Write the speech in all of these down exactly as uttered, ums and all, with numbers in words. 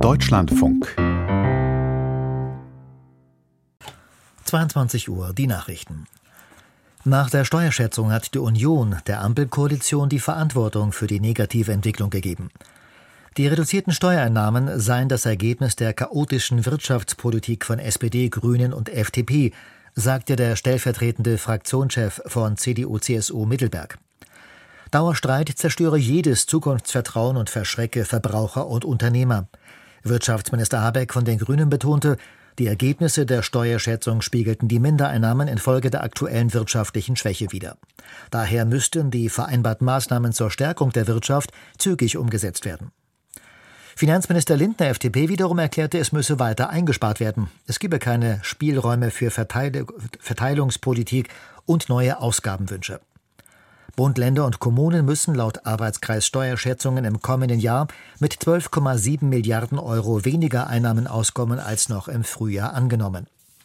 Deutschlandfunk. zweiundzwanzig Uhr, die Nachrichten. Nach der Steuerschätzung hat die Union der Ampelkoalition die Verantwortung für die negative Entwicklung gegeben. Die reduzierten Steuereinnahmen seien das Ergebnis der chaotischen Wirtschaftspolitik von S P D, Grünen und F D P, sagte der stellvertretende Fraktionschef von C D U C S U Mittelberg. Dauerstreit zerstöre jedes Zukunftsvertrauen und verschrecke Verbraucher und Unternehmer. Wirtschaftsminister Habeck von den Grünen betonte, die Ergebnisse der Steuerschätzung spiegelten die Mindereinnahmen infolge der aktuellen wirtschaftlichen Schwäche wider. Daher müssten die vereinbarten Maßnahmen zur Stärkung der Wirtschaft zügig umgesetzt werden. Finanzminister Lindner, F D P, wiederum erklärte, es müsse weiter eingespart werden. Es gebe keine Spielräume für Verteil- Verteilungspolitik und neue Ausgabenwünsche. Bund, Länder und Kommunen müssen laut Arbeitskreis Steuerschätzungen im kommenden Jahr mit zwölf Komma sieben Milliarden Euro weniger Einnahmen auskommen als noch im Frühjahr angenommen.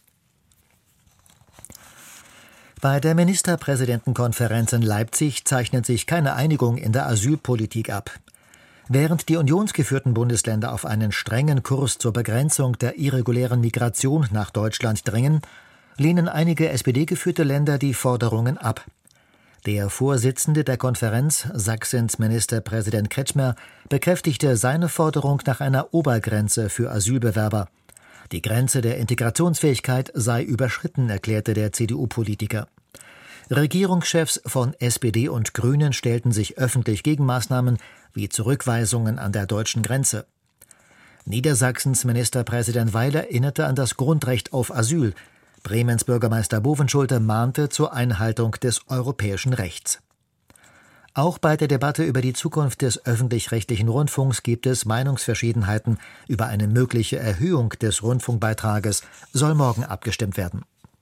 Bei der Ministerpräsidentenkonferenz in Leipzig zeichnet sich keine Einigung in der Asylpolitik ab. Während die unionsgeführten Bundesländer auf einen strengen Kurs zur Begrenzung der irregulären Migration nach Deutschland drängen, lehnen einige S P D-geführte Länder die Forderungen ab. Der Vorsitzende der Konferenz, Sachsens Ministerpräsident Kretschmer, bekräftigte seine Forderung nach einer Obergrenze für Asylbewerber. Die Grenze der Integrationsfähigkeit sei überschritten, erklärte der C D U-Politiker. Regierungschefs von S P D und Grünen stellten sich öffentlich gegen Maßnahmen wie Zurückweisungen an der deutschen Grenze. Niedersachsens Ministerpräsident Weil erinnerte an das Grundrecht auf Asyl. Bremens Bürgermeister Bovenschulte mahnte zur Einhaltung des europäischen Rechts. Auch bei der Debatte über die Zukunft des öffentlich-rechtlichen Rundfunks gibt es Meinungsverschiedenheiten. Über eine mögliche Erhöhung des Rundfunkbeitrages soll morgen abgestimmt werden.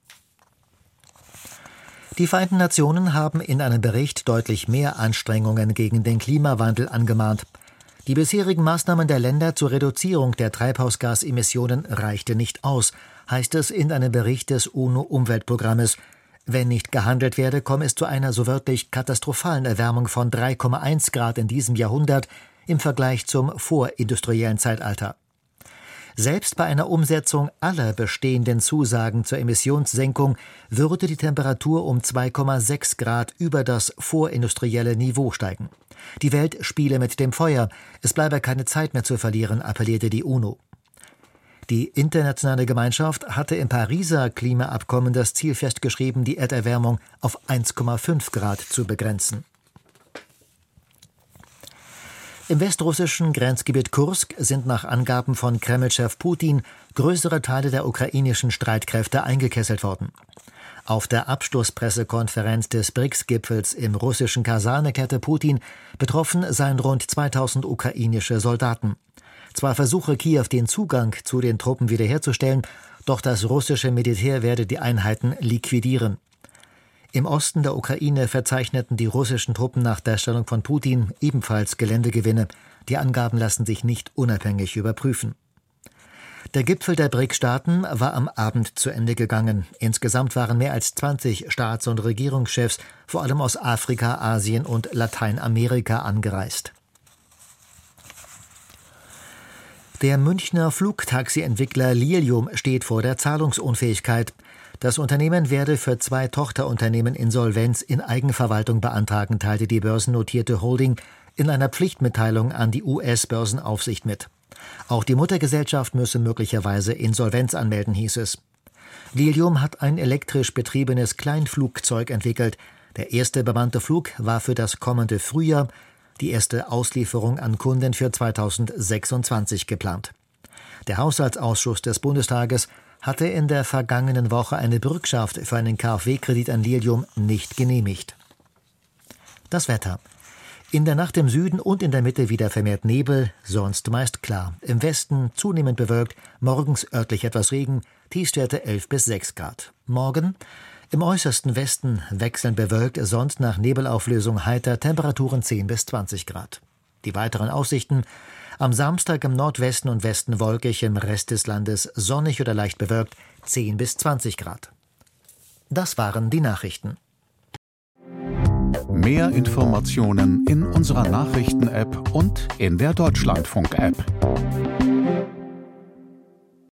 Die Vereinten Nationen haben in einem Bericht deutlich mehr Anstrengungen gegen den Klimawandel angemahnt. Die bisherigen Maßnahmen der Länder zur Reduzierung der Treibhausgasemissionen reichte nicht aus, heißt es in einem Bericht des UNO-Umweltprogrammes. Wenn nicht gehandelt werde, komme es zu einer so wörtlich katastrophalen Erwärmung von drei Komma eins Grad in diesem Jahrhundert im Vergleich zum vorindustriellen Zeitalter. Selbst bei einer Umsetzung aller bestehenden Zusagen zur Emissionssenkung würde die Temperatur um zwei Komma sechs Grad über das vorindustrielle Niveau steigen. Die Welt spiele mit dem Feuer, es bleibe keine Zeit mehr zu verlieren, appellierte die UNO. Die internationale Gemeinschaft hatte im Pariser Klimaabkommen das Ziel festgeschrieben, die Erderwärmung auf eins Komma fünf Grad zu begrenzen. Im westrussischen Grenzgebiet Kursk sind nach Angaben von Kreml-Chef Putin größere Teile der ukrainischen Streitkräfte eingekesselt worden. Auf der Abschlusspressekonferenz des B R I C S-Gipfels im russischen Kasan erklärte Putin, betroffen seien rund zweitausend ukrainische Soldaten. Zwar versuche Kiew den Zugang zu den Truppen wiederherzustellen, doch das russische Militär werde die Einheiten liquidieren. Im Osten der Ukraine verzeichneten die russischen Truppen nach Darstellung von Putin ebenfalls Geländegewinne. Die Angaben lassen sich nicht unabhängig überprüfen. Der Gipfel der B R I C-Staaten war am Abend zu Ende gegangen. Insgesamt waren mehr als zwanzig Staats- und Regierungschefs, vor allem aus Afrika, Asien und Lateinamerika, angereist. Der Münchner Flugtaxi-Entwickler Lilium steht vor der Zahlungsunfähigkeit. Das Unternehmen werde für zwei Tochterunternehmen Insolvenz in Eigenverwaltung beantragen, teilte die börsennotierte Holding in einer Pflichtmitteilung an die U S-Börsenaufsicht mit. Auch die Muttergesellschaft müsse möglicherweise Insolvenz anmelden, hieß es. Lilium hat ein elektrisch betriebenes Kleinflugzeug entwickelt. Der erste bemannte Flug war für das kommende Frühjahr, die erste Auslieferung an Kunden für zweitausendsechsundzwanzig geplant. Der Haushaltsausschuss des Bundestages hatte in der vergangenen Woche eine Bürgschaft für einen KfW-Kredit an Lilium nicht genehmigt. Das Wetter. In der Nacht im Süden und in der Mitte wieder vermehrt Nebel, sonst meist klar. Im Westen zunehmend bewölkt, morgens örtlich etwas Regen, Tiefstwerte elf bis sechs Grad. Morgen im äußersten Westen wechselnd bewölkt, sonst nach Nebelauflösung heiter, Temperaturen zehn bis zwanzig Grad. Die weiteren Aussichten: am Samstag im Nordwesten und Westen wolkig, im Rest des Landes sonnig oder leicht bewölkt, zehn bis zwanzig Grad. Das waren die Nachrichten. Mehr Informationen in unserer Nachrichten-App und in der Deutschlandfunk-App.